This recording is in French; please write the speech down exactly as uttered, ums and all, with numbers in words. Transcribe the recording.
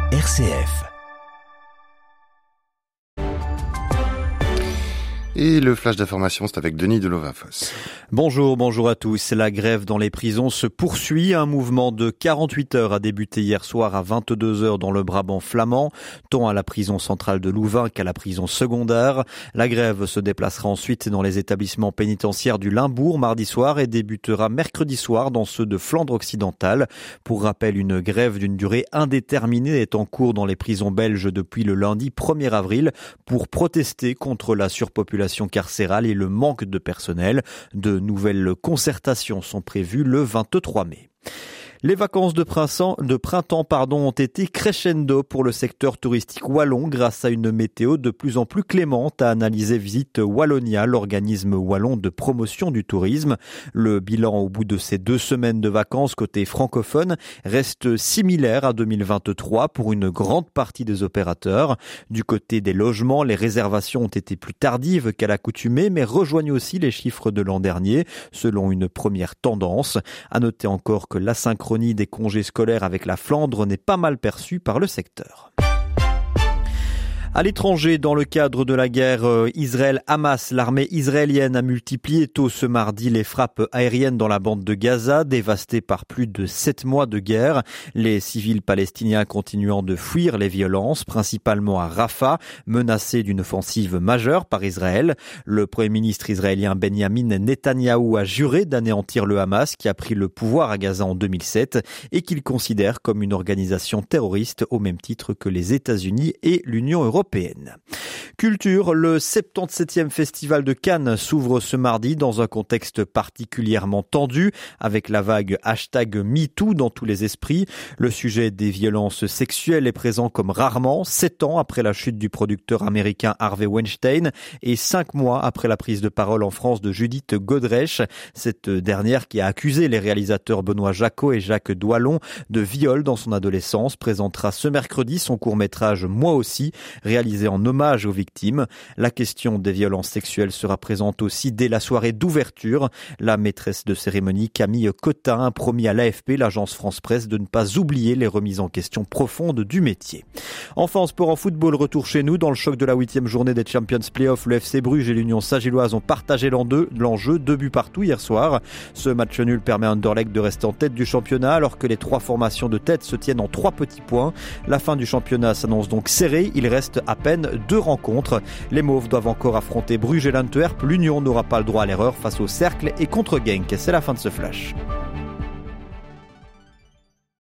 R C F. Et le flash d'information, c'est avec Denis Delovainfoss. Bonjour, bonjour à tous. La grève dans les prisons se poursuit. Un mouvement de quarante-huit heures a débuté hier soir à vingt-deux heures dans le Brabant flamand, tant à la prison centrale de Louvain qu'à la prison secondaire. La grève se déplacera ensuite dans les établissements pénitentiaires du Limbourg mardi soir et débutera mercredi soir dans ceux de Flandre occidentale. Pour rappel, une grève d'une durée indéterminée est en cours dans les prisons belges depuis le lundi premier avril pour protester contre la surpopulation carcérale et le manque de personnel. De nouvelles concertations sont prévues le vingt-trois mai. Les vacances de printemps, de printemps pardon, ont été crescendo pour le secteur touristique wallon grâce à une météo de plus en plus clémente, a analysé Visite Wallonia, l'organisme wallon de promotion du tourisme. Le bilan au bout de ces deux semaines de vacances côté francophone reste similaire à deux mille vingt-trois pour une grande partie des opérateurs. Du côté des logements, les réservations ont été plus tardives qu'à l'accoutumée, mais rejoignent aussi les chiffres de l'an dernier, selon une première tendance. À noter encore que l'asynchrone des congés scolaires avec la Flandre n'est pas mal perçue par le secteur. À l'étranger, dans le cadre de la guerre Israël-Hamas, l'armée israélienne a multiplié tôt ce mardi les frappes aériennes dans la bande de Gaza, dévastée par plus de sept mois de guerre. Les civils palestiniens continuant de fuir les violences, principalement à Rafah, menacés d'une offensive majeure par Israël. Le premier ministre israélien Benjamin Netanyahou a juré d'anéantir le Hamas, qui a pris le pouvoir à Gaza en deux mille sept et qu'il considère comme une organisation terroriste au même titre que les États-Unis et l'Union européenne. Culture, le soixante-dix-septième Festival de Cannes s'ouvre ce mardi dans un contexte particulièrement tendu, avec la vague hashtag MeToo dans tous les esprits. Le sujet des violences sexuelles est présent comme rarement, sept ans après la chute du producteur américain Harvey Weinstein et cinq mois après la prise de parole en France de Judith Godrèche, cette dernière qui a accusé les réalisateurs Benoît Jacot et Jacques Doillon de viol dans son adolescence, présentera ce mercredi son court-métrage Moi aussi, réalisé en hommage aux victimes. La question des violences sexuelles sera présente aussi dès la soirée d'ouverture. La maîtresse de cérémonie Camille Cotin a promis à l'A F P, l'agence France-Presse, de ne pas oublier les remises en question profondes du métier. Enfin, en sport en football, retour chez nous. Dans le choc de la huitième journée des Champions Playoffs, le F C Bruges et l'Union Saint-Gilloise ont partagé l'enjeu, deux buts partout hier soir. Ce match nul permet à Anderlecht de rester en tête du championnat alors que les trois formations de tête se tiennent en trois petits points. La fin du championnat s'annonce donc serrée. Il reste à peine deux rencontres. Les Mauves doivent encore affronter Bruges et l'Antwerp. L'Union n'aura pas le droit à l'erreur face au Cercle et contre Genk. C'est la fin de ce flash.